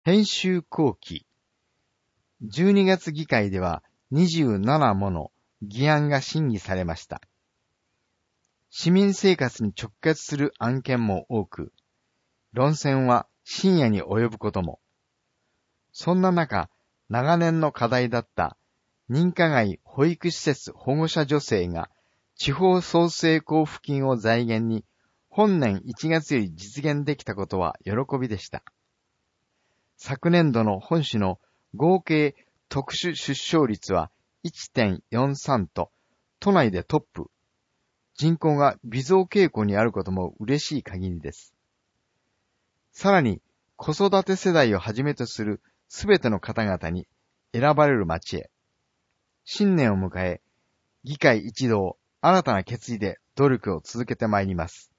編集後期。12月議会では27もの議案が審議されました。市民生活に直結する案件も多く、論戦は深夜に及ぶことも。そんな中、長年の課題だった認可外保育施設保護者助成が地方創生交付金を財源に本年1月より実現できたことは喜びでした。昨年度の本市の合計特殊出生率は 1.43 と都内でトップ。人口が微増傾向にあることも嬉しい限りです。さらに子育て世代をはじめとするすべての方々に選ばれる町へ。新年を迎え、議会一同新たな決意で努力を続けてまいります。